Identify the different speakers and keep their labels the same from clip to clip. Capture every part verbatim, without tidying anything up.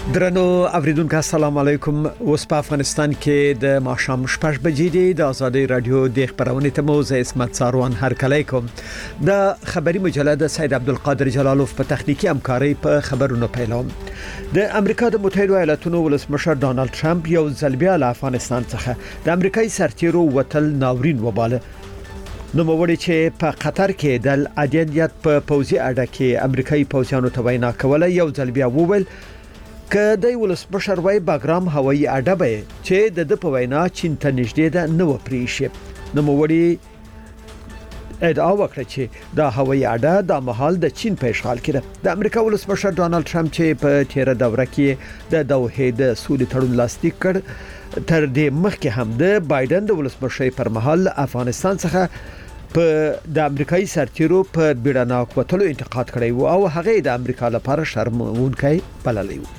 Speaker 1: درنو اوریدونکو السلام علیکم. اوس په افغانستان کې د ماښام شپږ بجې دی. د آزادۍ رادیو د خبرونې ته مو زه اسمت ساروان هرکلی کوم. د خبري مجله د سید عبدالقادر جلالوف په تخنیکی همکاري په خبرونو پیلوم. د امریکا د متحده ایالاتونو ولسمشر ډانلډ ټرمپ یو ځل بیا له افغانستان څخه د امریکایي سرتیرو وتل ناورین وباله. نو موړي چې په قطر کې د عدالت په پوزي اډه کې امریکایي پوځیانو ته وینا کوله یو ځل بیا وویل که د ولسمشر وای باګرام هوایي اډه به چې د د په وینا چین ته نږدې ده نو پریشي. نو موړي ادعا وکړه چې د هوایي اډه د مهال د چین په اشغال کې ده. د امریکا ولسمشر ډانلډ ټرمپ چې په تیر دوره کې د دوحې د سولې تړون لاسلیک کړ تر دې مخکې هم د بایدن د ولسمشر پر مهال افغانستان څخه په د امریکایي سرتیرو په بیړناک وتلو انتقاد کړی و او هغه د امریکا لپاره شرمونکی بللی و.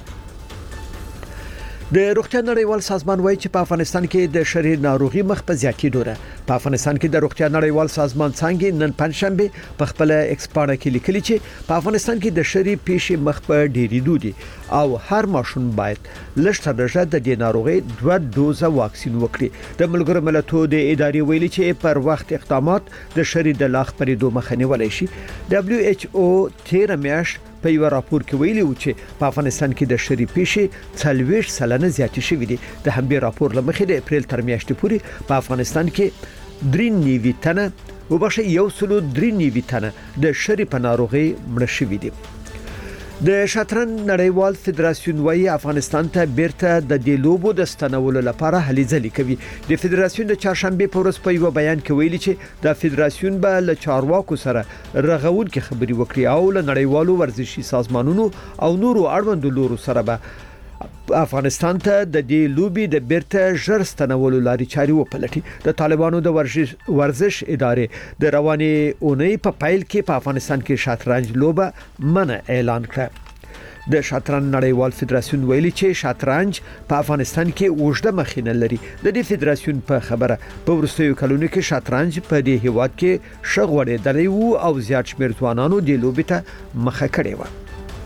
Speaker 1: د روغتیا نړیوال سازمان وایي چې په افغانستان کې د شری ناروغي مخ په زیاتېدو ده. په افغانستان کې د روغتیا نړیوال سازمان څنګه نن پنځشنبه په خپل ایکسپاړه کې لیکلي چې په افغانستان کې د شری پیښې مخ په ډېرېدو دي او هر ماشوم باید لږ تر د دې ناروغي دوه دوزه واکسین وکړي. د ملګرو ملتونو د ادارې ویلي چې پر وخت اقدامات د شری د لاغ پرېدو مخه نیولای شي. دبليو ایچ او تیر میاشت په یو راپور کې ویلي و چې په افغانستان کې د شری پیښې څلوېښت سلنه زیاتې شوې دي. د همدې راپور لمخې د اپریل تر میاشتې پورې په افغانستان کې درې نوي تنه او بشه یو سلو درې نوي تنه د شری په ناروغي مړه شوي دي. د شطرنج نړیوال فدراسیون وايي افغانستان ته بیرته د دې لوبو د ستنولو لپاره هلې ځلې کوي. د فدراسیون د چهارشنبه په ورځ په یو بیان کې ویلي چې د فدراسیون به له چارواکو سره رغون کې خبري وکړي او له نړیوالو ورزشي سازمانونو او نورو اړوندو لورو سره به افغانستان ته د دې لوبي د بیرته ژر ستنولو لاري چاري وپلټي. د طالبانو د ورزش ورزش ادارې د رواني اونۍ په پایل کې په افغانستان کې شطرنج لوبه منع اعلان کړه. د شطرنج نړیوال فدراسیون ویلي چې شطرنج په افغانستان کې اوږده مخینه لري. د دې فدراسیون په خبره په ورستیو کلونو کې شطرنج په دې هیواد کې شغوړېدلی وو او زیات شمېر ځوانانو د لوبې ته مخه کړې و.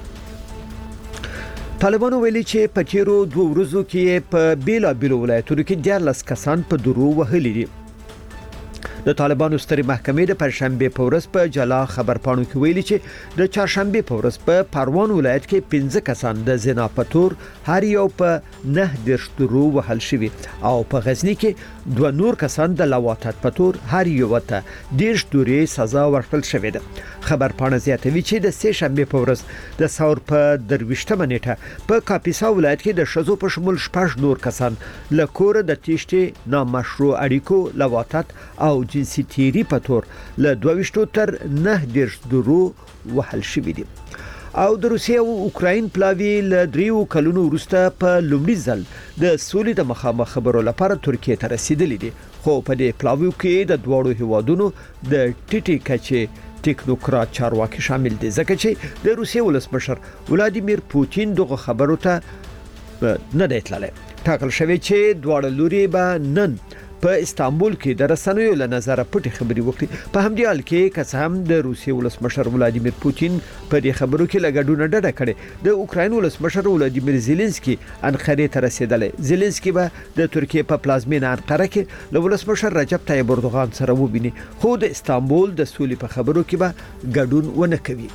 Speaker 1: طالبانو ویلي چې په تیرو دوه ورځو کې په بیلا بیلو ولایتونو کې دیارلس کسان په درو وهلي دي. د طالبانو ستري محکمې د پنځشنبه په ورځ په جلا خبر پاڼو کې ویلي چې د چهارشنبه په ورځ په پروان ولایت کې پنځه کسان د زنا په تور هر یو په نه درش درو وهل شوي او په غزنی کې دوه نور کسان د لواطت په تور هر یو ته دیرش دورې سزا ورکړل شوې ده. خبر پاڼه زیاتوي چې د سه شنبه په ورځ د ثور په درويشتمه نیټه په کاپیسا ولایت کې د شذو په شمول شپږ نور کسان له کور د تیشتې نامشروع اړیکو لواطت او جنسي تیری په تور له دوه تر نه دیرش درو وهل شوي دي. او د روسیې او اوکراین پلاوی له دریو کلونو وروسته په لومړي ځل د سولې د مخامخ خبرو لپاره ترکیه ته رسیدلې دي. خو په دې پلاوی کې د دوړو هیوادونو د ټیټي کچې ټیکنوکرات چارواکي شامل دي ځکه چې د روسیې ولسمشر ولادیمیر پوتین دغه خبرو ته نه دی تللی. ټاکل شوی چې دواړه لوري به نن په استانبول کې د رسنیو له نظر پټي خبري وکړي. په همدې حال کې که هم د روسیې ولسمشر ولادیمیر پوتین په دې خبرو کې لګډونه ډډه کړې. د اوکراین ولسمشر ولادیمیر زيلنسکي انقره ته رسیدلی. زيلنسکي به د ترکیه په پلازمینه انقره کې له ولسمشر رجب طیب اردوغان سره وبیني خو د استانبول د سولې په خبرو کې به ګډون ونه کوي.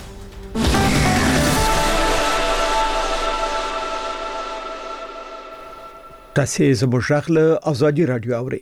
Speaker 1: تاسو زموږ غږ آزادي رادیو اورئ.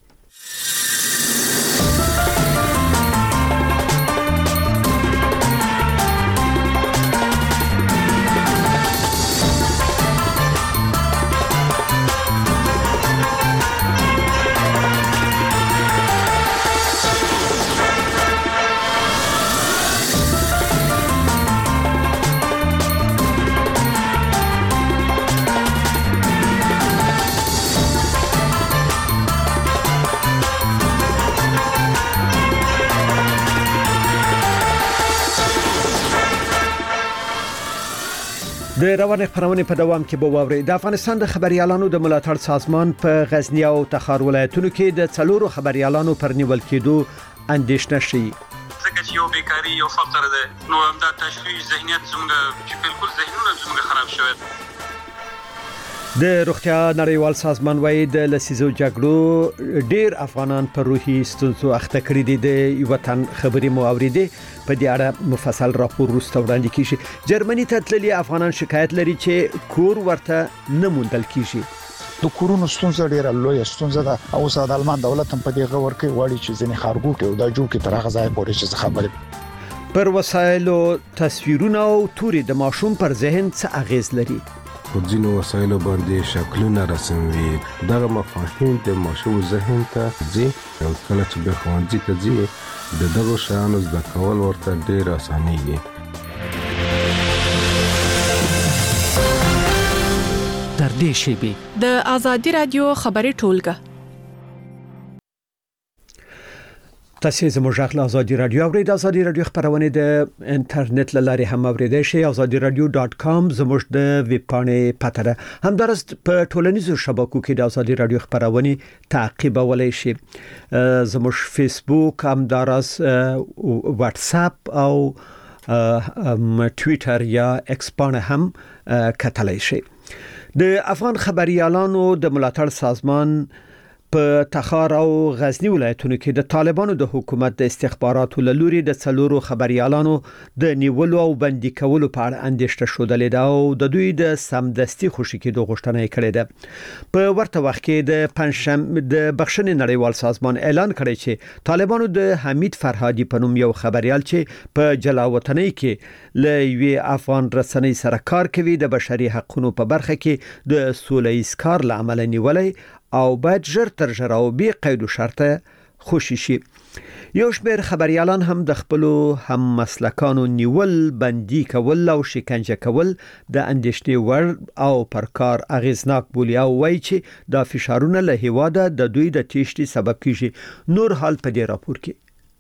Speaker 1: د روانه خبرونه په دوام کې به واوري. د افغانستان د خبريالانو د ملاتړ سازمان په غزنی او تخار ولایتونو کې د څلورو خبريالانو پر نیول کېدو اندېښنه شي.
Speaker 2: ځکه چې یو بیکاری یو فقر ده نو همدا تشویش ذهنیت زموږ چې بالکل ذهنونه زموږ خراب شوی
Speaker 1: د روغتیا نړیوال سازمان وايي د لسیزو جګړو ډیر افغانان په روحي ستونزو اخته کړي دي. د وطن خبري مو اوریدي په دې اړه مفصل راپور وروسته وړاندې کیږي. جرمني ته تللي افغانان شکایت لري چې کور ورته نه موندل کیږي.
Speaker 3: د کورونو ستونزه ډیره لویه ستونزه ده او ساده المان دولت هم په دې غوړ کې وړي چې ځنې خارګو کې او د جو کې تر هغه ځای پورې چې خبرې
Speaker 1: پر وسایلو تصویرونه او توري د ماشوم پر ذهن څه اغیز لري.
Speaker 4: په ځینو وسایلو باندې شکلونه رسموي. دغه مفاهیم د ماشوم ذهن ته ځي او کله چې به ښوونځي ته ځي د دغو شیانو زده کول ورته ډیر اسانيږي.
Speaker 5: در دې شیبي
Speaker 6: د آزادي رادیو خبري ټولګه
Speaker 1: تاسو زموږ له آزادي رادیو اورید. آزادي رادیو خبرونه د انټرنیټ لاري هم اوریدئ شئ. آزادي رادیو ډاټ کام زموږ د ویب پاڼې پته هم درست په ټولنیزو شبکو کې د آزادي رادیو خبرونه تعقیبولای شئ. زموږ فیسبوک هم درست واتس اپ او ټوئیټر یا ایکس پاڼه هم کتلای شئ. د افغان خبريالانو د ملاتړ سازمان په تخار او غزنی ولایتونو کې د طالبانو د حکومت د استخباراتو لوري د څلورو خبريالانو د نیولو او بندي کولو په اړه اندېښنه شودلې ده او د دوی د سمدستي خوشي کېدو غوښتنه کړې ده. په ورته وخت کې د پنځشنبه د بخښنې نړیوال سازمان اعلان کړی چې طالبانو د حمید فرهادي په نوم یو خبريال چې په جلاوطنۍ کې له یوې افغان رسنۍ سره کار کوي د بشري حقوقو په برخه کې د سوله‌ایز کار لامل نیولې او باید ژر تر ژره او بې قید و شرطه خوشي شي. یو شمېر خبريالان هم د خپل هم مسلکانو نیول، بندي کول او شکنجه کول د اندېښنې وړ او پر کار اغیزناک بولی او وایي چې دا فشارونه له هیواده د دوی د تیښتې سبب کیږي. نور حال په دې راپور کې.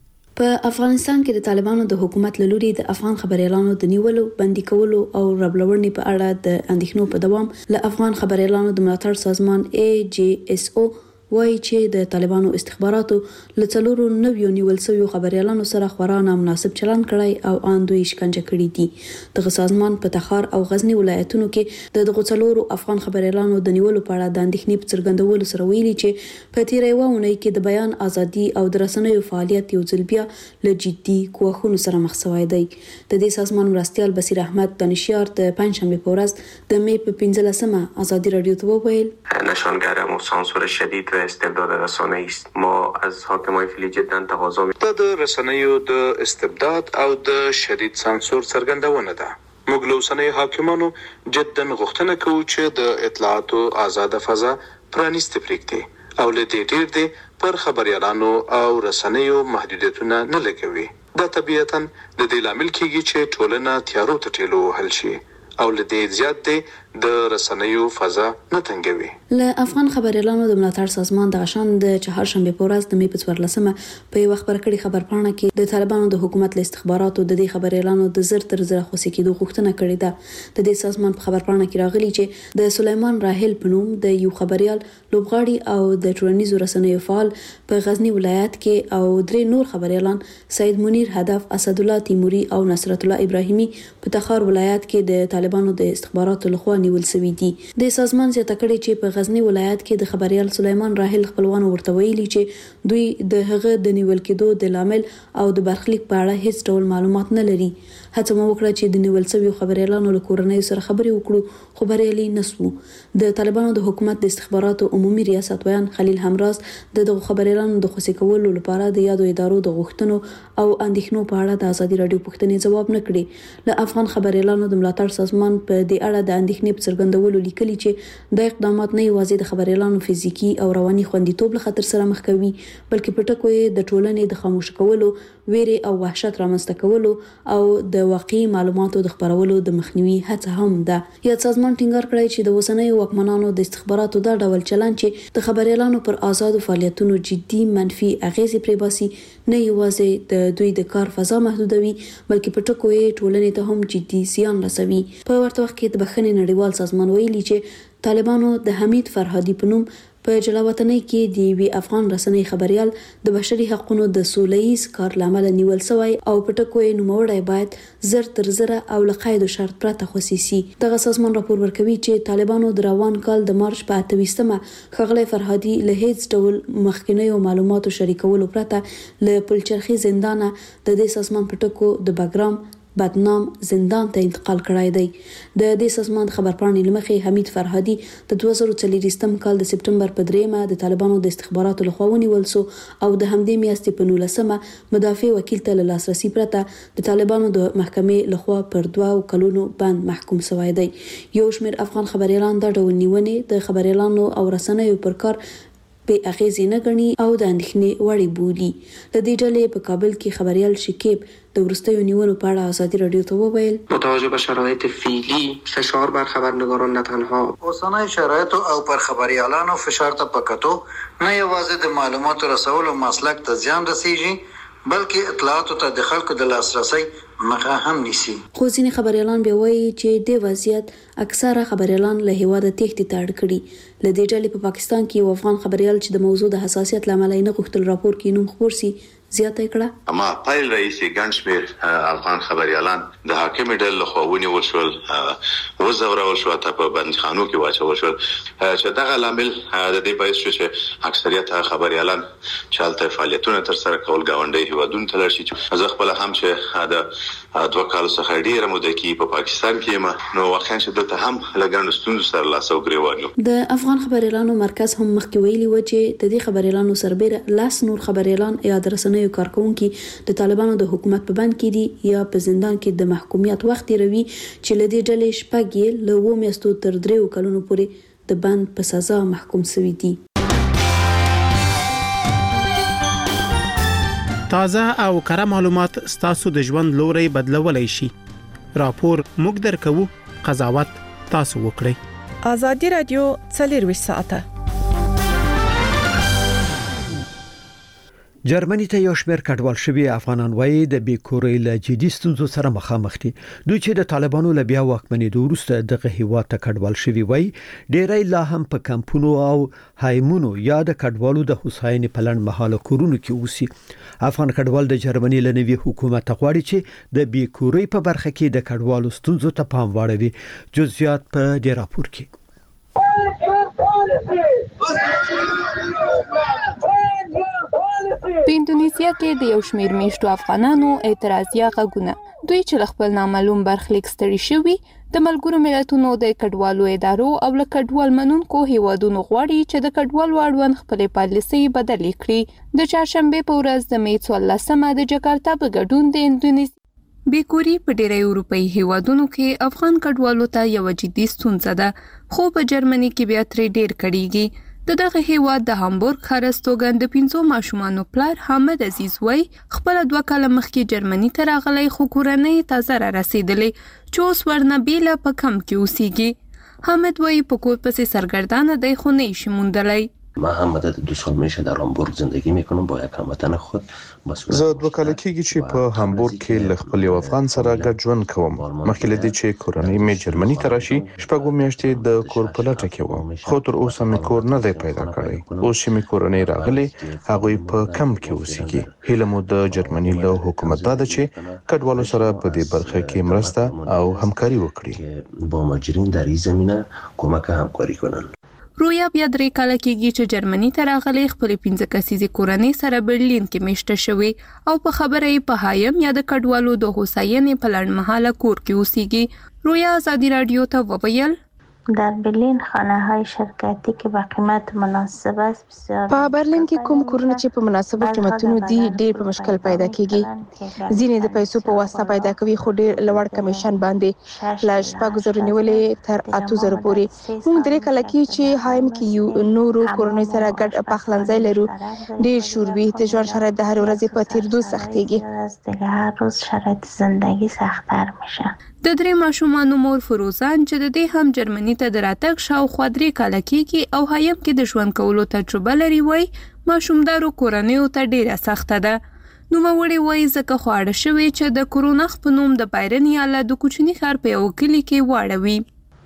Speaker 7: په افغانستان کې د طالبانو د حکومت لوري د افغان خبريالانو د نیولو، بندي کولو او ربلورنې په اړه د اندېښنو په دوام له افغان خبريالانو د ملاتړ سازمان ای جی اس او وایي چې د طالبانو استخباراتو له څلورو نویو نیول شویو خبريالانو سره خورا نامناسب چلند کړی او ان دوی شکنجه کړي دي. دغه سازمان په تخار او غزنی ولایتونو کې د دغه څلورو افغان خبريالانو د نیولو په اړه د اندېښنې په څرګندولو سره ویلي چې په تیرې وونه کې د بیان ازادي او د رسنیو فعالیت یو ځل بیا له جدي کوښښونو سره مخ شوی دی. د دې سازمان مرستیال بصیر احمد دانشیار د پنځشنبه په ورځ د می په پنځلسمه آزادي رادیو ته وویل
Speaker 2: نشانگر و سانسور شدید و استبداد رسانه‌ای است. ما از حاکمان فعلی جدا تقاضا
Speaker 8: می‌کنیم د رسنیو د استبداد او د شدید سانسور څرګندونه ده. موږ له اوسنیو حاکمانو جدا غوښتنه کوو چې د اطلاعاتو آزاد فضا پرانیسته پرېږدي او له دې ډېر دي پر خبريالانو او رسنیو محدودیتونه نه لګوي. دا طبيعتاً د دې لامل کېږي چې ټولنه تیارو ته ټیلو وهل شي او له دې زیات دی د رسنیو فضا نه تنګوي.
Speaker 7: له افغان خبريالانو د ملاتړ سازمان د غشان د چهارشنبه په ورځ د می په څوارلسمه په یو خبر کړي خبرپاڼه کې د طالبانو د حکومت له استخباراتو د دې خبريالانو د زر تر زر خوشي کېدو غوښتنه کړې ده. د دې سازمان په خبرپاڼه کې راغلي چې د سليمان راهل په نوم د یو خبريال لوبغاړي او د ټولنیزو رسنیو فعال په غزنی ولایت کې او درې نور خبريالان سید منیر هدف، اسد الله تیموري او نصرت الله ابراهیمي په تخار ولایت کې د طالبانو د استخباراتو لخوا نیول شوی دي. د سازمان زیاته کړي چې په غزنی ولایت کې د خبريال سليمان راهل خپلوانو ورته ویلي چې دوی د هغه د نیول کېدو د لامل او د برخلیک په اړه هیڅ ډول معلومات نه لري. هڅه مو وکړه چې د نیول شویو خبريالانو له کورنۍ سره خبرې وکړو خو بریالي نسو. د طالبانو د حکومت د استخباراتو عمومي ریاست ویان خلیل همراز د دغه خبريالانو د خوشي کولو لپاره د یادو ادارو د غوښتنو او اندېښنو په اړه د آزادي رادیو پوښتنې جواب نه کړي. له افغان خبريالانو د ملاتړ سازمان په دې اړه د اندېښنې په څرګندولو لیکلي چې د اقدامات نه یوازې د خبريالانو فزیکی او رواني خوندیتوب له خطر سره مخ کوي بلکې په ټکو یې د ټولنې د خاموش کولو، ویره او وحشت رامنځته کولو او د واقعي معلوماتو د خبرولو د مخنیوي هڅه هم ده. یا سازمان ټینګار کړی چې د وسنیو واکمنانو د استخباراتو دا ډول چلند چې د خبريالانو پر آزاد فعالیتونو جدي منفي اغیزې پرې باسي نه یوازې د دوی د کار فضا محدودوي بلکې په ټکو یې ټولنې ته هم جدي زیان رسوي. په ورته وخت کې د بخښنې نړیوال سازمان ویلي چې طالبانو د حمید فرهادي په نوم په جلاوطنۍ کې د یوې افغان رسنۍ خبريال د بشري حقوقو د سولهییز کار لامل نیول شوی او په ټکو یې نوموړی باید زر تر زره او لقاید شرط پرته خصيصي. دغه سازمان راپور ورکوي چې طالبانو د روان کال د مارچ په اتويستمه خغلی فرهادي له هیڅ ډول مخکینیو معلوماتو شریکولو پرته له پلچرخي زندانه د دې سازمان په ټکو د بګرام بدنام زندان ته انتقال کړای دی. د دې سازمان خبرپاڼې لمخې حمید فرهادي د دوه زره څلوېښتم کال د سپټمبر په دریمه د طالبانو د استخباراتو لخوا ونیول شو او د همدې میاشتې په نولسمه مدافع وکیل ته له لاسرسي پرته د طالبانو د محکمې لخوا پر دوه کلونو بند محکوم شوی دی. یو شمېر افغان خبريالان د ډول نیونې د خبريالانو او رسنیو پر کار په اغیزې نه غني او د اندېښنې وړ بولي. د دې ډلې په کابل کې خبريال شکیب د ورستیو نیولو په اړه ازادي رادیو ته وویل
Speaker 9: با توجه به شرایط فعلی فشار بر خبرنگاران نه تنها
Speaker 10: اوسنۍ شرایط او پر خبريالانو فشار ته پکتو نه یوازې د معلوماتو رسولو مسلک ته زیان رسیږي بلکې اطلاعاتو ته د خلکو د لاسرسي مخه هم نیسي.
Speaker 7: خو ځینې خبريالان به وایي چې د وضعیت اکثره خبريالان له هیواده تېښتې ته اړ کړي. له دې ډلې په پاکستان کې یو افغان خبريال چې د موضوع د حساسیت لامل نه غوښتل راپور کې نوم خبر سي زیاته کړه.
Speaker 11: اما پایل رئیس ګنشمیر افغان خبريالان د حاکم ډلې له خوا ونیول شول وزورول شو ته په بندخانو کې واچول شول چې دغه لامل د دې باعث شو چې اکثریت خبريالان چالتې فعالیتونه تر سره کول غونډې هیوادونو ته لري چې زه خپل هم چې د دوه کال څخه ډیره موده کې په پاکستان کې ما نو واقعا چې دلته هم لګاند ستونزې سره لاس او ګریوانو.
Speaker 7: د افغان خبريالانو مرکز هم مخکې ویلي و چې د دې خبريالانو سربېره لاس نور خبريالان یا د رسنیو کارکونکي د طالبانو د حکومت په بند کې دي یا په زندان کې د محکومیت وخت تیروي چې له دې ډلې شپږ یې له اوو میاشتو تر دریو کلونو پورې د بند په سزا محکوم شوي دي.
Speaker 12: تازه او کره معلومات ستاسو د ژوند لوري بدلولای شي. راپور موږ درکوو، قضاوت تاسو وکړئ.
Speaker 6: ازادي رادیو څلورویشت ساعته
Speaker 1: جرمني ته یو شمېر کډوال شوي افغانان وایي د بیکورۍ له جدي ستونزو سره مخامخ دي. دوی چې د طالبانو له بیا واکمنېدو وروسته دغه هیواد ته کډوال شوي وایي ډېری لا هم په کمپونو او هایمونو یا د کډوالو د هوساینې په لنډ مهاله کورونو کې اوسي. افغان کډوال د جرمني له نوي حکومت غواړي چې د بیکورۍ په برخه کې د کډوالو ستونزو ته پام واړوي. جزئیات په دې راپور کې.
Speaker 13: په اندونیزیا کې د یو شمېر میشتو افغانانو اعتراضیه غږونه دوی چې خپل نامعلوم برخلیک ستړي شوي د ملګرو ملتونو د کډوالو ادارو او له کډوال منونکو هیوادونو غواړي چې د کډوالو اړوند خپلې پالیسۍ بدلې کړي. د چهارشنبې په ورځ د می څوارلسمه د جکارتا په ګډون د اندونیزیا بیکوري په ډېری اروپایي هیوادونو کې افغان کډوالو ته یو جدي ستونزه ده، خو په جرمني کې بیا ترې ډېر کړيږي. د دغه هیواد د هامبورګ ښارستوګن د پنځو ماشومانو پلار حامد عزیز وای خپل دوه کاله مخکې جرمني ته راغلی خو کورنۍ تازه را رسیدلې چې اوس ورنه بیله په کم کې اوسیږي. حامد وای په کور پسې سرگردانه دی خو نشي موندلی.
Speaker 14: ما هم مدت دو سال میشه در هامبورگ زندگی میکنم با یک هموطن خود.
Speaker 15: زه دوه کاله کېږي چې په هامبورګ کې له خپل یو افغان سره ګډ ژوند کوم. مخکې له دې چې کورنۍ مې جرمني ته راشي شپږ میاشتې د کور په لټه کې وم، خو تر اوسه مې کور نه دی پیدا کړی. اوس چې مې کورنۍ راغلي هغوی په کم کې اوسېږي. هیله مو د جرمني له حکومت دا ده چې کډوالو سره په دې برخه کې مرسته او همکاري وکړي.
Speaker 14: با مهاجرین در این زمینه کمک همکاری کنن.
Speaker 13: رویا بیا درې کاله کېږي چې جرمني ته راغلی خپلې پنځه کسیزې کورنۍ سره برلین کې میشته شوې او په خبره یې په هایم یا د کډوالو د هوساینې په لنډمهاله کور کې اوسیږي. رویا ازادي رادیو ته وویل
Speaker 16: در برلین خانه های شرکتی که با قیمت مناسب است بسیار.
Speaker 17: په برلین کې کوم کورونه چې په مناسبو قیمتونو دي ډېر په مشکل پیدا کیږي. ځینې د پیسو په واسطه پیدا کوي خو ډېر لوړ کمیشن باندې لا شپږ زره نیولې تر اته زره پورې. موږ درې کله کې چې هایم کې یو نورو کورونو سره ګډ پخلنځای لرو ډېر شوربي ته ژوند شرایط د هر ورځې په تیرېدو سختېږي.
Speaker 16: هر روز شرایط زندگی سخت‌تر میشه.
Speaker 13: د درې ماشومانو مور فروزان چې د دې هم جرمني ته د راتګ شاوخوا درې کاله کېږي او هایم کې د ژوند کولو تجربه لري وای ماشومدارو کورنیو ته ډیره سخته ده. نوموړې وای ځکه خو اړه شوې چې د کورونخ په نوم د بایرن ایالت د کوچني ښار په یو کلي کې واړوي.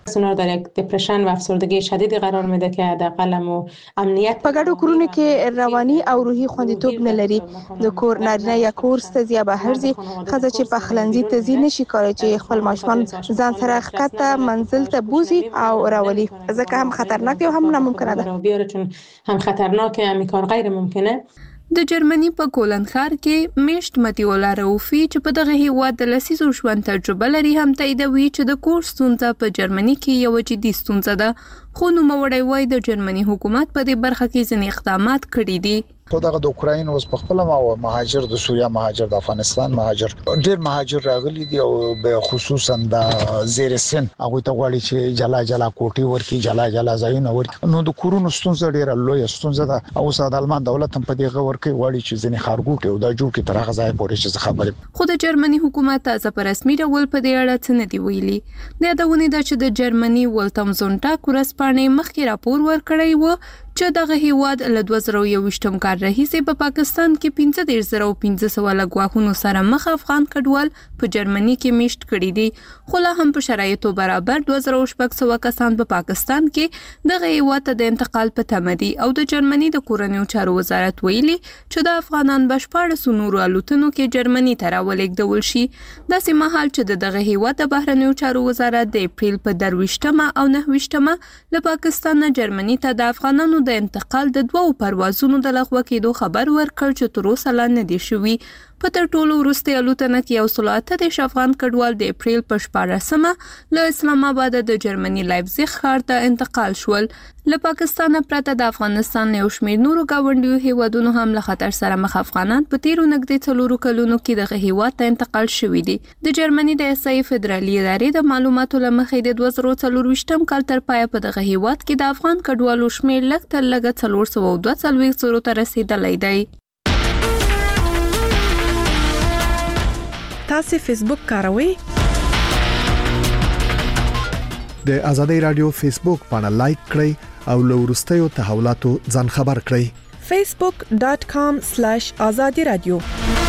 Speaker 18: سونار در یک دپرشن و افسردگی شدیدی قرار میده که حداقل مو امنیت
Speaker 17: په ګډو کورونو کې رواني او روحي خوندیتوب نه لري. د کور نارینه یا کور ستزیا بهر ځي خزه چې په خلنځي تزي نشي کولای چې خپل ماشومان ځان سره ښکته منزل ته بوزي او راولي، ځکه هم خطرناک او هم ناممکنه ده.
Speaker 18: بیاره چون هم خطرناکه، هم کار غیر ممکنه.
Speaker 13: د جرمني په کولن ښار کې میشت متیولا روفي چې په دغه هیواد د لسیزو ژوند تجربه لري هم تاییدوي چې د کور ستونزه په جرمني کې یو جدي ستونزه ده، خو نوموړی وایي د جرمني حکومت په دې برخه کې ځینې اقدامات کړي دي.
Speaker 3: خو دغه د اوکراین اوس په خپل ما مهاجر د سوریه مهاجر د افغانستان مهاجر ډیر مهاجر راغلي دي او به خصوصا د زیر سن هغه ته غواړي چې جلا جلا کوټي ورکی جلا جلا ځایونه ورکی، نو د کورونو ستونزه ډیره لوی ستونزه ده او ساده المان دولت هم په دې غور کې غواړي چې ځنې خارګوټي او د جوړ کې تر هغه ځای پورې چې خبره.
Speaker 13: خو د جرمني حکومت تازه په رسمي ډول په دې اړه څه نه دی ویلي. د یادونې ده چې د جرمني ولتمزونټا ورځپاڼې مخکې راپور ورکړی و چې دغه هیواد له دوه زره یوویشتم کال راهیسې په پاکستان کې پنځه دېرش زره پنځه سوه له ګواښونو سره مخ افغان کډوال په جرمني کې میشت کړي دي، خو لا هم په شرایطو برابر دوه زره شپږ سوه کسان په پاکستان کې دغه هیواد ته د انتقال په تمه دي او د جرمني د کورنیو چارو وزارت ویلي چې د افغانان په شپاړسو نورو الوتنو کې جرمني ته راولېږدول شي. داسې مهال چې د دغه هیواد د بهرنیو چارو وزارت د اپریل په درویشتمه او نهویشتمه له پاکستان نه جرمني ته د افغانانو د انتقال د دوو پروازونو د لغوه کېدو خبر ورکړ چې تر اوسه لا نه دي شوي. په تر ټولو وروستۍ الوتنه کې یو سل اته دېرش افغان کډوال د اپریل په شپاړسمه له اسلام آباد د جرمني لایپزیګ ښار ته انتقال شول. له پاکستان پرته د افغانستان یو شمېر نورو ګاونډیو هیوادونو هم له خطر سره مخ افغانان په تیرو نږدې څلورو کلونو کې دغه هیواد ته انتقال شوي دي. د جرمني د اسای فدرالي ادارې د معلوماتو له مخې د دوه زره څلورویشتم کال تر پایه په دغه هیواد کې د افغان کډوالو شمېر لږ تر لږه څلور سوه او دوه څلوېښت زرو ته رسیدلی دی.
Speaker 6: تاسو فیسبوک کاروئ؟
Speaker 19: د ازادۍ رادیو فیسبوک باندې لایک کړئ او له وروستیو تحولاتو ځان خبر کړئ.
Speaker 6: facebook dot com slash azadi radio.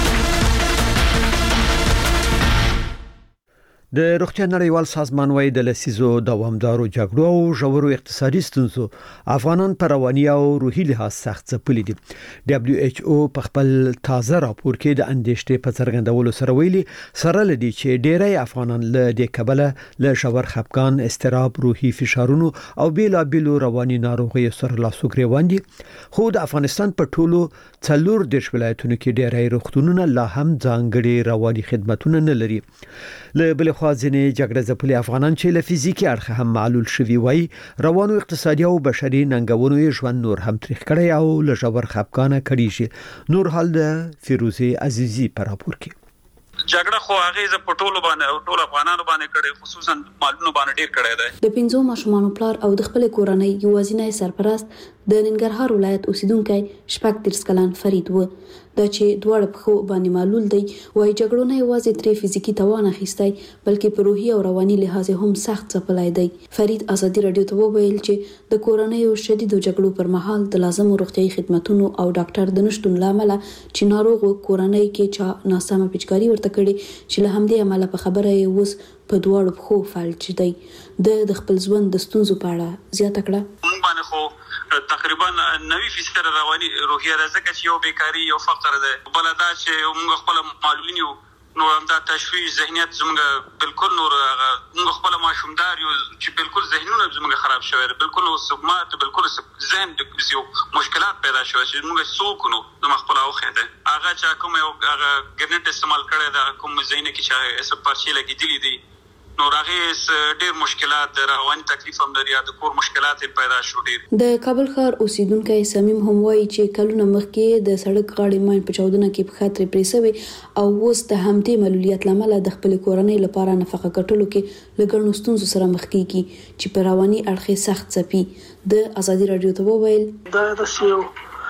Speaker 1: د روغتیا نړیوال سازمان وايي د لسیزو دوامدارو جګړو او ژورو اقتصادي ستونزو افغانان پر رواني او روحي لحاظ سخت ځپلي دي. دبليو ایچ او په خپل تازه راپور کې د اندېښنې په څرګندولو سره ویلي سره لدی چې ډېری افغانان له دې کبله له ژور خپګان، اضطراب، روحي فشارونو او بیلابیلو رواني ناروغیو سره لاس ګریوان دي. خو د افغانستان په ټولو څلور دیرش ولایتونو کې ډېری روغتونونه لا هم ځانګړي رواني خدماتونه نه لري. له بل خوا ځینې جګړه ځپلي افغانان چې له فزیکي اړخه هم معلول شوي وای روانو اقتصادي او بشري ننګونو یې ژوند نور هم تریخ کړی او له ژور خپګانه کړي شي. نور حال د فیروزي عزیزي پر راپور کې
Speaker 20: جګړه خو هغه ز پټولو باندې ټول افغانانو باندې کړي، خصوصا مالونو باندې ډیر کړي دی.
Speaker 7: د پنځو ماشومانو پلار او د خپل کورنۍ یوازینی سرپرست د ننګرهار ولایت اوسیدونکی شپږ دیرش کلن فرید و. دا چې دواړه په خو باندې معلول دی وای جګړو نه یوازې ترې فزیکی توان اخیستی بلکې په روحي او رواني لحاظ هم سخت ځپلای دی. فرید ازادي رادیو ته وویل چې د کورنۍ او شدیدو جګړو پر مهال د لازمو روغتيایي خدماتونو او ډاکټر د نشټون لامل چې ناروغ کورنۍ کې چا ناسمه پیچکاری ورته کړي چې له همدې عمله په خبره یې اوس په دواړو خو فالج دی. د خپل ژوند د ستونزو په اړه زیاته کړه.
Speaker 20: مونږ باندې خو تقریبا نوي فیصد رواني روحیه راځي چې یو بیکاری یو فقر ده، بل دا چې موږ خپل معلولین یو نو هم دا تشویش ذهنیت زموږ بالکل نور موږ خپل ماشومدار یو چې بالکل ذهنونه زموږ خراب شوی دی، بالکل سمات بالکل ذهن د یو مشکلات پیدا شوی چې موږ څوک نو د خپل اوخه ده هغه چې کوم یو هغه ګرنټ استعمال کړی دا کوم ذهن کې چې اس پرچې لګیدلې دي نو راغې ډېر مشکلات رواني تکلیف هم لري، د کور مشکلات پیدا شو ډېر.
Speaker 7: د کابل ښار اوسیدونکو صمیم هم وایي چې کلونه مخکې د سړک غاړې ماین په چاودنه کې په خاطر پریسوي او اوس د همدې معلولیت لامل د خپل کورنۍ لپاره نفقه ګټلو کې لګړنو ستونزو سره مخ کیږي چې په رواني اړخ سخت ځپي. د ازادي رادیو ته وویل
Speaker 21: دا د سیو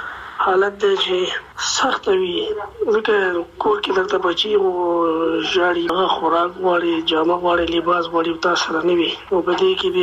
Speaker 21: حالت دی چې سخت وي، ځکه کور کې درته بچي او ژاړي، هغه خوراک غواړي، جامه غواړي، لباس غواړي، تاسو سره نه وي او په دې کې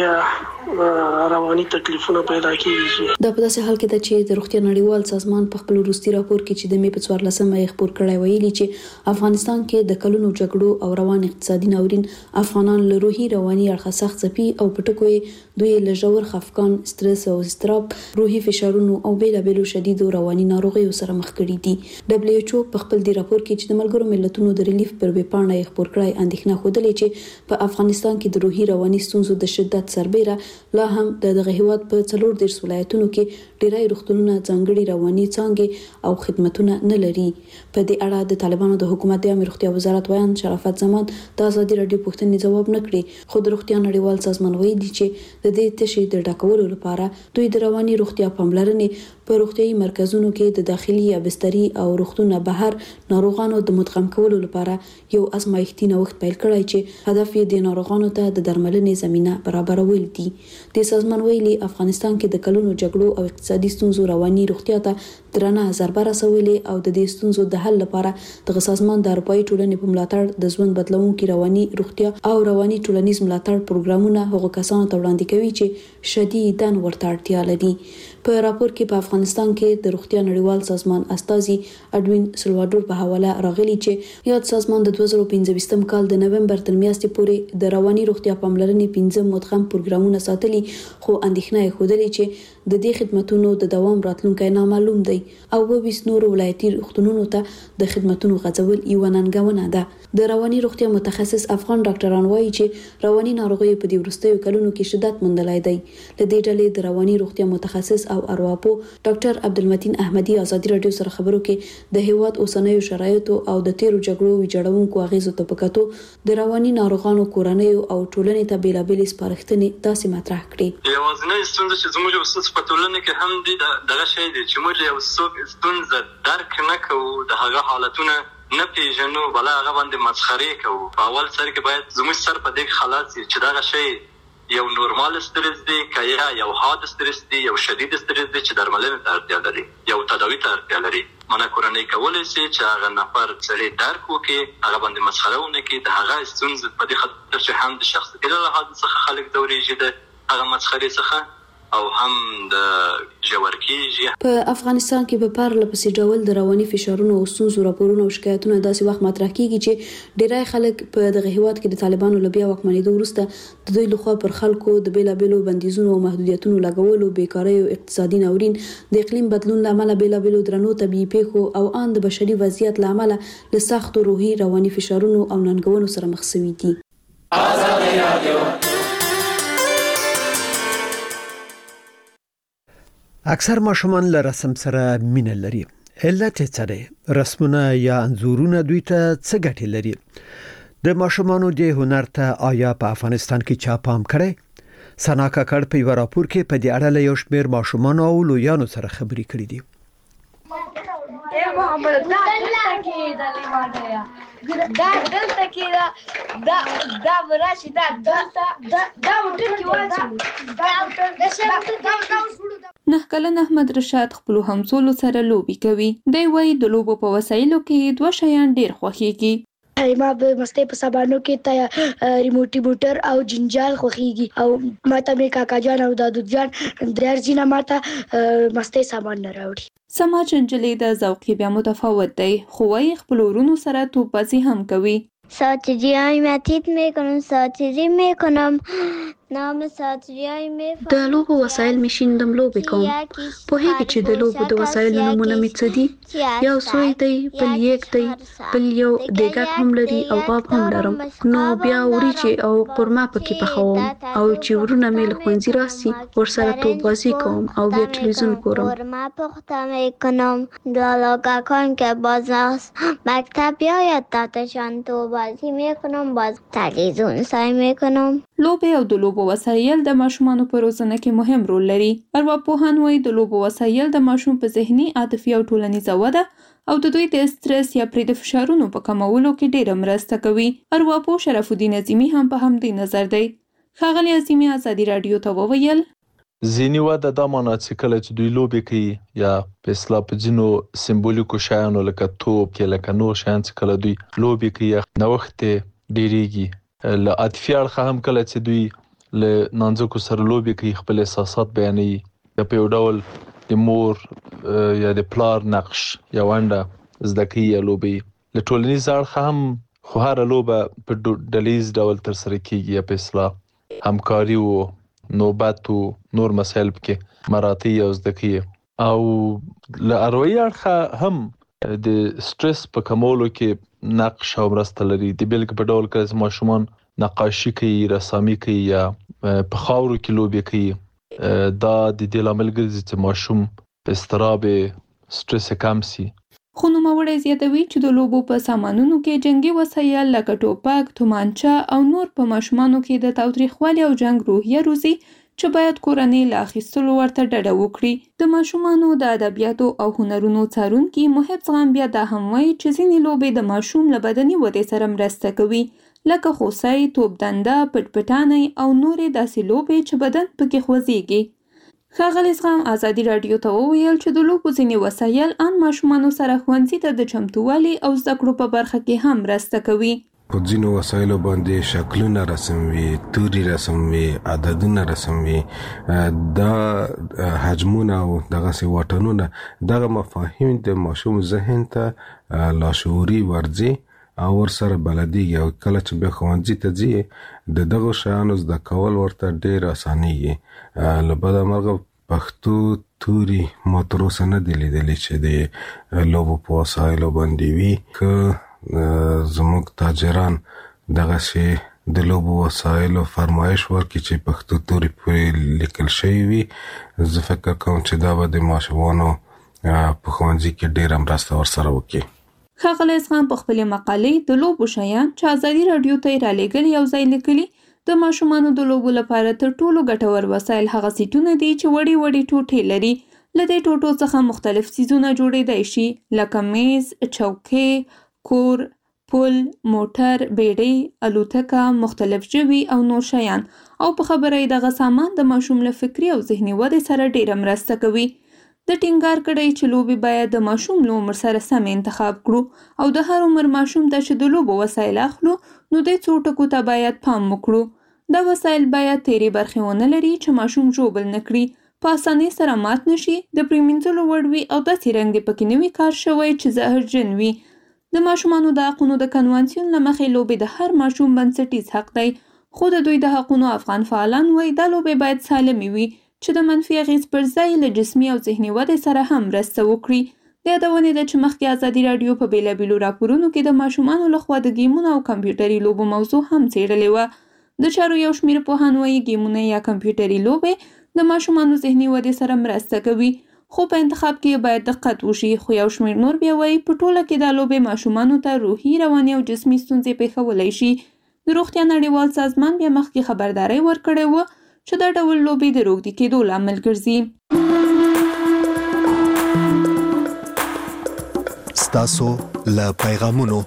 Speaker 21: بیا رواني تکلیفونه پیدا کیږي.
Speaker 7: دا په داسې حال کې ده چې د روغتیا نړیوال سازمان په خپل وروستي راپور کې چې د مې په څوارلسمه یې خپور کړی ویلي چې افغانستان کې د کلونو جګړو او روان اقتصادي ناورین افغانان له روحي رواني اړخه سخت ځپي او په ټکو یې دوی له ژور خفګان، سترس او اضطراب، روحي فشارونو او بیلابېلو شدیدو رواني ناروغیو سره مخ کړي دي. دبليو ایچ او په خپل دی راپور کې چې د ملګرو ملتونو د ریلیف پر ویبپاڼه یې خپور کړی اندېښنه ښودلې چې په افغانستان کې د روحي رواني ستونزو د شدت سربېره لا هم د دغه هیواد په څلور دېرش ولایتونو کې ډېری روغتونونه ځانګړي رواني څانګې او خدمتونه نه لري. په دې اړه د طالبانو د حکومت د عامه روغتیا وزارت ویان شرافت زمان د ازادي راډیو پوښتنې ځواب نه کړي، خو د روغتیا نړیوال سازمان ویلي چې د دې تشې د ډکولو لپاره دوی د رواني روغتیا پاملرنې په روغتیايي مرکزونو کې د داخلي یا بستري او روغتونه بهر ناروغانو د مدغم کولو لپاره یو ازمایښتي نوښت پیل کړی چې هدف یې د ناروغانو ته د درملنې زمينه برابرول دي. د سازمان ویلي افغانستان کې د کلونو جګړو او اقتصادي ستونزو رواني روغتیا ته درنه ضربه رسولې او د دې ستونزو د حل لپاره د سازمان د اروپאי ټولنې په ملاتړ د ژوند بدلونکو رواني روغتیا او رواني ټولنیز ملاتړ پروګرامونه هغو کسانو ته وړاندې کوي چې شدیداً ورته اړتیا لري. په راپور کې په افغانستان کې د روغتیا نړیوال سازمان استازي اډوین سلواډور په حواله راغلي چې یاد سازمان د دوه زره پنځه کال د نومبر تر میاشتې پورې د رواني روغتیا پاملرنې پنځه مدغم پروګرامونه ساتلي، خو اندېښنه یې ښودلې چې د دې خدماتونو د دوام راتلونکی نامعلوم دی او وبیس نور ولایتي روغتونونو ته د خدماتونو غځول یو ننګونه ده. د رواني روغتیا متخصص افغان ډاکټران وایي چې رواني ناروغیو په دې وروستیو کلونو کې شدت موندلی دی. له دې ډلې د رواني روغتیا متخصص او ارواپو ډاکټر عبدالمتین احمدي ازادي راډیو سره خبرو کې د هیواد اوسنیو شرایطو او د تیرو جګړو ویجاړونکو اغیزو ته په کتو د رواني ناروغانو کورنیو او ټولنې ته بیلابېلې سپارښتنې داسې مطرح کړې.
Speaker 20: یوازینۍ ستونزه چې زموږ اوس په ټولنه کې هم دي دغه شی دی چې موږ یو څوک ستونزه درک نه کوو، د هغه حالتونه نه پیژنو، بل هغه باندې مسخرې کوو. په اول سر کې باید زموږ سر په دې خلاص چې دغه شی یو نورمال استرس دی که یا یو حاد استرس دی، یو شدید استرس دی چې درملنې ته اړتیا لري، یو تداوي ته اړتیا لري. منه کورنۍ کولی شي چې هغه نفر سړی درک وکړي، هغه باندې مسخره ونه کړي، د هغه ستونزې په دې خاطر چې هم د شخصیت له لحاظ څخه خلک ځورېږي د هغه مسخرې څخه او هم د ژور کېږي.
Speaker 7: په افغانستان کې په پرله پسې ډول د رواني فشارونو او ستونزو راپورونه او شکایتونه داسې وخت مطرح کیږي چې ډېری خلک په دغه هیواد کې د طالبانو له بیا واکمنېدو وروسته د دوی لخوا پر خلکو د بیلابېلو بندیزونو او محدودیتونو لګولو، بیکارۍ او اقتصادي ناورین، د اقلیم بدلون له امله بیلابېلو درنو طبیعي پیښو او ان د بشري وضعیت له امله له سختو روحي رواني فشارونو او ننګونو سره مخ شوي دي. ازادي رادیو
Speaker 1: اکثر ماشومان له رسم سره مینه لري. علت یې څه دی؟ رسمونه یا انځورونه دوی ته څه ګټې لري؟ د ماشومانو د هنر ته آیا په افغانستان کې چا پام کړی؟ سنا کاکړ په یو راپور کې په دې اړه له یو شمېر ماشومان او لویانو سره خبرې کړې دي.
Speaker 22: دا دلته کې دا دا دا وراشي دا دا دا دا وټر کې واچو دا دا دا
Speaker 13: نه کلن احمد رشاد خپل همزولو سره لوبي کوي. دی وایي د لوبو په وسایلو کې دوه شیان ډیر خوښيږي.
Speaker 22: ما به مستې په سبانو کې ته ریموټي موټر او جنجال خوښيږي او ماته مې کاکا جان او دادو جان درځینه ماته مستې سامان نه راوړي.
Speaker 13: سماج انجلې د ذوقي بیا متفاوت دی، خو وايي خپل ورونو سره توپازي هم کوي.
Speaker 23: ساعتی‌های متیت میکنم ساعتی‌زی میکنم نام ساعتی‌های میفهم
Speaker 7: د لوبو وسایل میشیندم لوبې کوم. پوهیږي چې د لوبو د وسایلو نمونه می څه دي؟ یو سوی دی، بل یک دی، بل یو دیګک هم لري او غاب هم لرم. نو بیا وریجې او قورمه پکې پخوم او چې ورونه مې له ښوونځي راسي ورسره توپازي کوم او بیا تلویزیون ګورم.
Speaker 23: قورمه پخته میکنم دالوگکان که باز مکتب بیاید تاتشان توبازی میکنم باز تلویزیون سعی میکنم.
Speaker 13: لوبې او د لوبو وسایل د ماشومانو په روزنه کې مهم رول لري. ارواپوهان وایي د لوبو وسایل د ماشوم په ذهني، عاطفي او ټولنیزه وده او د دوی د استرس یا پرې د فشارونو په کمولو کې ډېره مرسته کوي. ارواپوه شرف الدین عظیمي هم په همدې نظر دی. ښاغلي عظیمي ازادي راډیو ته وویل
Speaker 2: ځینی وده دا معنی چې کله چې دوی لوبي کوي یا په اصطلاح په ځینو سمبولیکو شیانو لکه توپ کې لکه نور شیان چې کله دوی لوبي کوي نوښت ډیریږي له عاطفي اړخه هم کله چې دوی له نانځکو سره لوبي کوي خپل احساسات بیانوي یا په یو ډول د مور یا د پلار نقش یا ونده زده کوي یا لوبي له ټولنیز اړخه هم خو هر لوبه په ډلیز ډول تر سره کیږي یا په اصطلاح همکاري او نوبت او نور مسایل کې مراعاتي او زده کوي او له اروي اړخه هم د سټرس په کمولو کې نقش او مرسته لري د بلک په ډول کې ماشومان نقاشي کوي رسامي کوي یا په خاورو کې لوبي کوي دا د دې لامل ګرځي چې ماشوم استراب سټرس کم سي.
Speaker 13: خو نوموړی زیاتوي چې د لوبو په سامانونو کې جنگي وسایل لکه ټوپک، تومانچه او نور په ماشومانو کې د تاوتریخوالي او جنگ روحیه روزي چې باید کورنۍ له اخیستلو ورته ډډه وکړي. د ماشومانو د ادبیاتو او هنرونو څارونکي محب زغم بیا دا هم وایي چې ځینې لوبې د ماشوم له بدني ودې سره مرسته کوي لکه خوسۍ، توپ دنده، پټپټانۍ او نورې داسې لوبې چې بدن پکې خوځېږي. ښاغلي زغم ازادي راډیو ته وویل چې د لوبو ځینې وسایل ان ماشومانو سره ښوونځي ته د چمتووالي او زده کړو په برخه کې هم مرسته کوي.
Speaker 4: په ځینو وسایلو باندې شکلونه رسم وي، توري رسم وي، عددونه رسم وي، دا حجمونه او دغسې واټنونه دغه مفاهیم د ماشوم ذهن ته لاشعوري ورځي او ورسره بلدیږي او کله چې بیا ښوونځي ته ځي د دغو شیانو زده کول ورته ډېر اسانېږي. له بده مرغه پښتو توري ما تر اوسه نه دي لیدلي چې د لوبو په وسایلو باندې وي. که زموږ تاجران دغسې د لوبو وسایلو فرمایش ورکړي چې پښتو توري پرې لیکل شوي وي زه فکر کوم چې دا به د ماشومانو په ښوونځي کې ډېره مرسته ورسره وکړي.
Speaker 13: ښاغلی زغم په خپلې مقالې د لوبو شیان چې ازادي راډیو ته یې رالیږلي یو ځای لیکلي د ماشومانو د لوبو لپاره تر ټولو ګټور وسایل هغه سیټونه دي چې وړې وړې ټوټې لري. له دې ټوټو څخه مختلف څیزونه جوړېدای شي لکه میز، چوکۍ، کور، پل، موټر، بیړۍ، الوتکه، مختلف ژوي او نور شیان. او په خبره یې دغه سامان د ماشوم له فکري او ذهني ودې سره ډېره مرسته کوي. د ټینګار کړی چې لوبې باید د ماشوم له عمر سره سم انتخاب کړو او د هر عمر ماشوم ته چې د لوبو وسایل اخلو نو د څو ټکو ته باید پام وکړو. دا وسایل باید تیرې برخې ونه لري چې ماشوم ژوبل نه کړي، په اسانۍ سره مات نشي، د پرېمینځلو وړ وي او داسې رنګ دې پکې نه وي کار شوی چې زهرجن وي. د ماشومانو د حقونو د کنوانسیون له مخې لوبې د هر ماشوم بنسټیز حق دی، خو د دوی د حقونو افغان فعالان وایي دا لوبې باید سالمې وي چې د منفي اغېز پر ځای له جسمي او ذهني ودې سره هم مرسته وکړي. د یادونې ده چې مخکې ازادي راډیو په بېلابېلو راپورونو کې د ماشومانو لخوا د ګیمونو او کمپیوټري لوبو موضوع هم څېړلې وه. د چارو یو شمېر پوهان وایي ګیمونه یا کمپیوټري لوبې د ماشومانو ذهني ودې سره مرسته کوي، خو په انتخاب کې باید دقت وشي. خو یو شمېر نور بیا وایي په ټوله کې دا لوبې ماشومانو ته روحي، رواني او جسمي ستونزې پېښولی شي. د روغتیا نړیوال سازمان بیا مخکې خبرداری ورکړی و چې دا ډول لوبې د روږدي کېدو لامل ګرځي.
Speaker 19: ستاسو له پیغامونو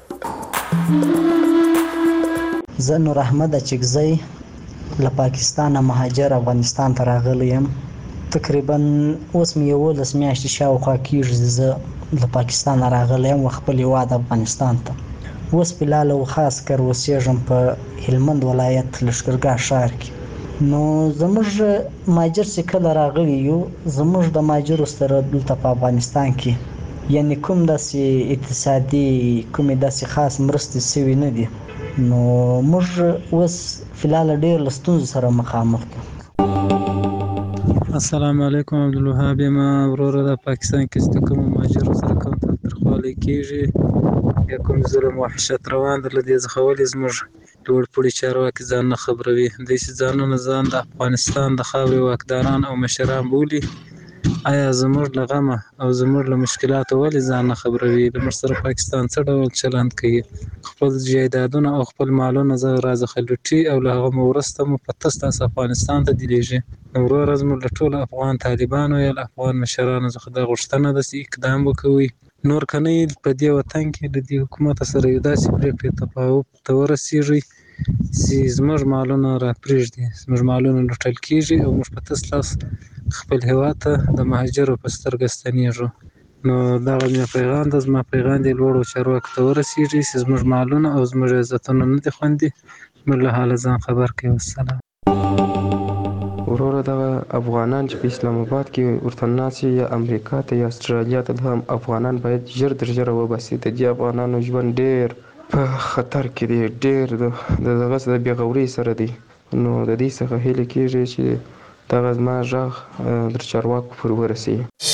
Speaker 5: زه نور احمد چګزی له پاکستانه مهاجر افغانستان ته راغلی یم. تقریبا اوس مې یولس میاشتې شاوخوا کېږي زه له پاکستان راغلی یم و خپل هېواد افغانستان ته. اوس فلحال او خاص کر اوسېږم په هلمند ولایت لښکرګاه ښار کې. نو زموږ مهاجر چې کله راغلي یو زموږ د مهاجرو سره دلته په افغانستان کې یعنی کوم داسې اقتصادي کومې داسې خاص مرستې سوي نه دي. نو موږ اوس فلحال ډېر له ستونزو سره مخامخ یو.
Speaker 24: السلام علیکم عبدالوهاب یم. وروره د پاکستان کې چې کوم مهاجرو سره کوم تاوتریخوالی کېږي یا کوم ظلم وحشت روان دی له دې څخه ولې زموږ لوړ پوړي چارواکي ځان نه خبروي. دوی چې ځانونه ځان د افغانستان د خاورې واکداران او مشران بولي، آیا زموږ له غمه او زموږ له مشکلاتو ولې ځان نه خبروي؟ زموږ سره پاکستان څه ډول چلند کوي؟ خپل جایدادونه او خپل مالونه راڅخه لوټي او له هغه مو وروسته مو په تس تس افغانستان ته دیلېږي. نو وروره زموږ له ټولو افغان طالبانو یا له افغان مشرانو څخه دا غوښتنه ده چې اقدام وکوي، نور که نه په دې وطن کې له دې حکومت سره یو داسې پرېکړې تفاهم ته ورسېږي چې زموږ مالونه راپرېږدي، زموږ مالونه لوټل کېږي او موږ په تس لاس خپل هېواد ته د مهاجرو په سترګه ستنېږو. نو دغه مې پیغام ده، زما پیغام دی لوړو چارواکو ته ورسېږي چې زموږ مالونه او زموږ عزتونه نه دي خوندي، موږ له حاله ځان خبر کړي. والسلام.
Speaker 8: وروره دغه افغانان چې په اسلام آباد کې ورته ناست یا امریکا ته یا استرالیا ته، هم افغانان باید ژر تر ژره وباسي. د دې افغانانو ژوند ډېر په خطر کې دی، ډېر د دغه د بېغورۍ سره دی. نو د دې څخه هیله کېږي چې دغه زما غږ در چارواکو پورې ورسېږي.